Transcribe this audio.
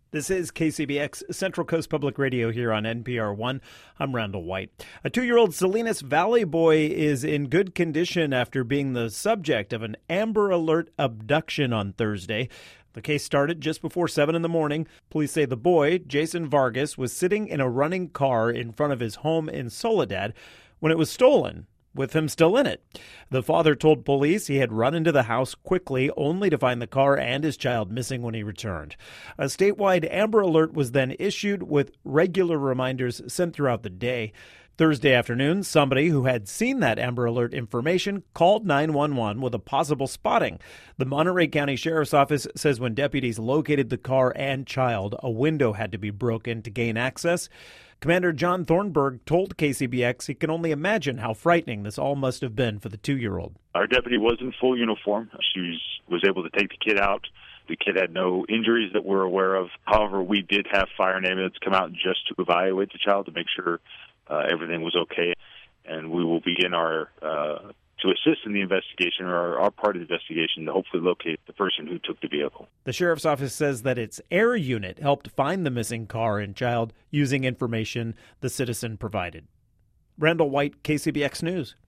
This is KCBX Central Coast Public Radio here on NPR One. I'm Randall White. A 2-year-old Salinas Valley boy is in good condition after being the subject of an Amber Alert abduction on Thursday. The case started just before 7 in the morning. Police say the boy, Jason Vargas, was sitting in a running car in front of his home in Soledad when it was stolen, with him still in it. The father told police he had run into the house quickly, only to find the car and his child missing when he returned. A statewide Amber Alert was then issued with regular reminders sent throughout the day. Thursday afternoon, somebody who had seen that Amber Alert information called 911 with a possible spotting. The Monterey County Sheriff's Office says when deputies located the car and child, a window had to be broken to gain access. Commander John Thornburg told KCBX he can only imagine how frightening this all must have been for the 2-year-old. Our deputy was in full uniform. She was able to take the kid out. The kid had no injuries that we're aware of. However, we did have fire and ambulance come out just to evaluate the child to make sure everything was okay. And we will begin to assist in the investigation, or our part of the investigation, to hopefully locate the person who took the vehicle. The sheriff's office says that its air unit helped find the missing car and child using information the citizen provided. Randall White, KCBX News.